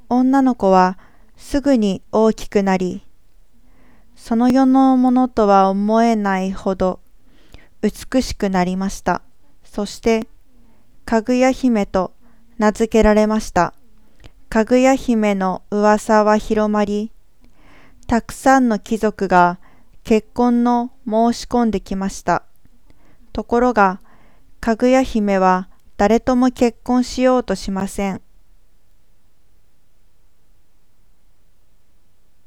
女の子はすぐに大きくなり、その世のものとは思えないほど美しくなりました。そして、かぐや姫と名付けられました。かぐや姫の噂は広まり、たくさんの貴族が結婚の申し込んできました。ところが、かぐや姫は誰とも結婚しようとしません。